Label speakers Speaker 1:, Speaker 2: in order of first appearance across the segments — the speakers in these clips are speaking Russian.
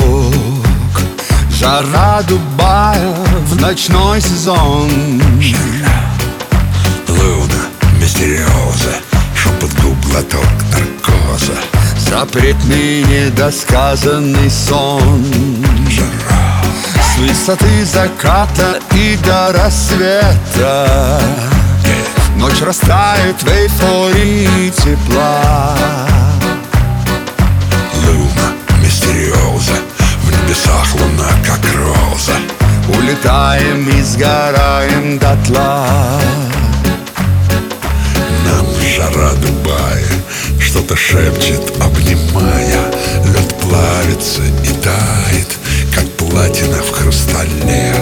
Speaker 1: песок. Жара Дубая в ночной сезон.
Speaker 2: Луна, мистериоза, шепот губ, глоток наркоза.
Speaker 1: Запретный недосказанный сон. С высоты заката и до рассвета ночь растает в эйфории тепла.
Speaker 2: Луна, мистериоза, в небесах луна, как роза.
Speaker 1: Улетаем и сгораем дотла.
Speaker 2: Нам жара Дубая что-то шепчет, обнимая. Лед плавится и тает, как платина в хрустале.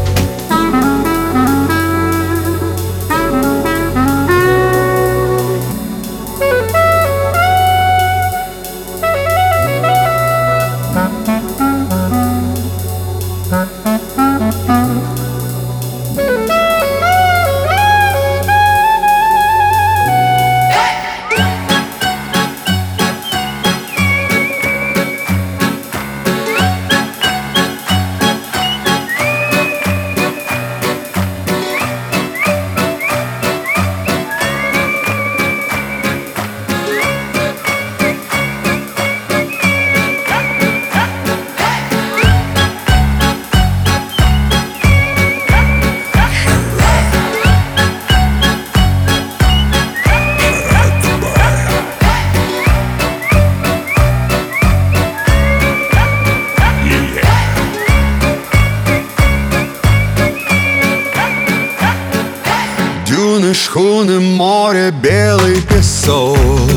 Speaker 1: Дюны, шхуны, море, белый песок.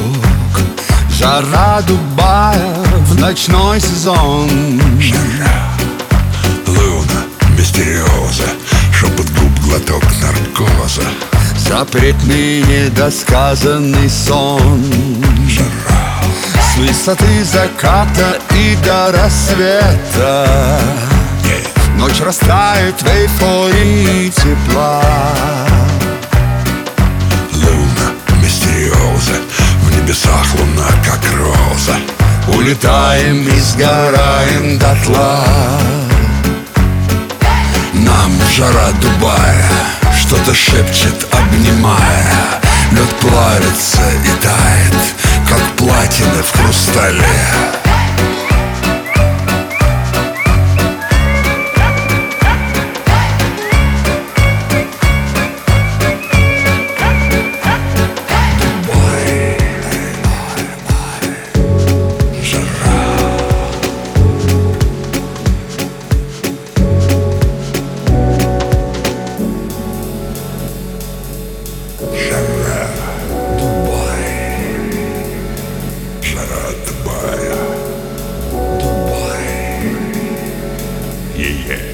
Speaker 1: Жара Дубая в ночной сезон.
Speaker 2: Луна, мистериоза, шепот губ, глоток наркоза.
Speaker 1: Запретный недосказанный сон. С высоты заката и до рассвета ночь растает в эйфории тепла.
Speaker 2: Луна, мистериоза, в небесах луна, как роза.
Speaker 1: Улетаем и сгораем дотла.
Speaker 2: Нам жара Дубая что-то шепчет, обнимая. Лед плавится и тает, как платина в хрустале.
Speaker 1: Yeah, yeah.